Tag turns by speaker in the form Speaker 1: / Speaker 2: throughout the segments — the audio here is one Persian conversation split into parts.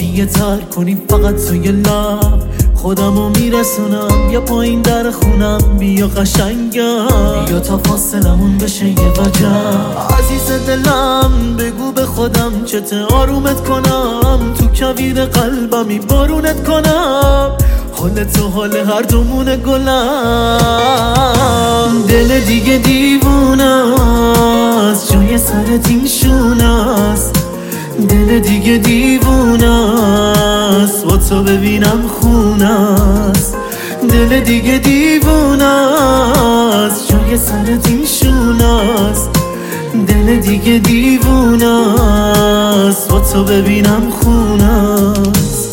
Speaker 1: یه تر کنی فقط توی لب خودمو میرسونم یا پایین در خونم بیا قشنگم بیا تا فاصلمون بشه یه وجب عزیز دلم بگو به خودم چته آرومت کنم تو کویر قلبمی بارونت کنم حال تو حال هر دومونه گلم دل دیگه دیوونه است جای سرت این شونه است دل دیگه دیوونه است با تو ببینم خونه است دل دیگه دیوونه است جای سرت این شونه است دل دیگه دیوونه است با تو ببینم خونه است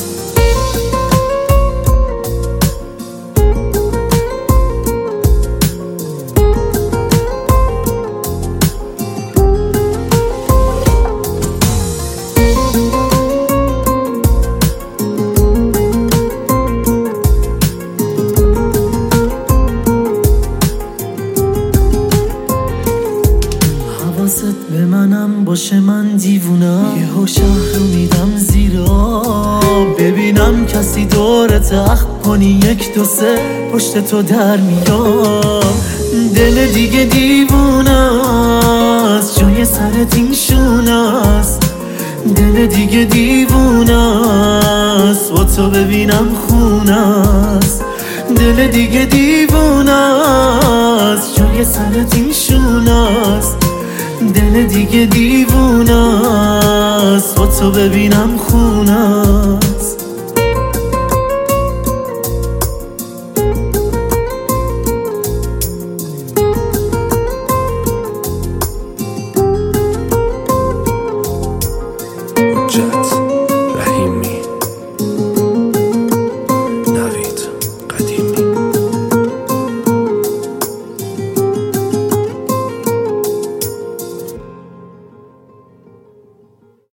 Speaker 1: حواست به منم باشه من دیوونم یهو شهر رو میدم زیر آب ببینم کسی دورت اخم کنی یک دو سه پشت تو در میام دل دیگه دیوونه است جای سرت این شونه است دل دیگه دیوونه است با تو ببینم خونه است دل دیگه دیوونه است جای سرت این شونه است دل دیگه دیوونه است با تو ببینم خونه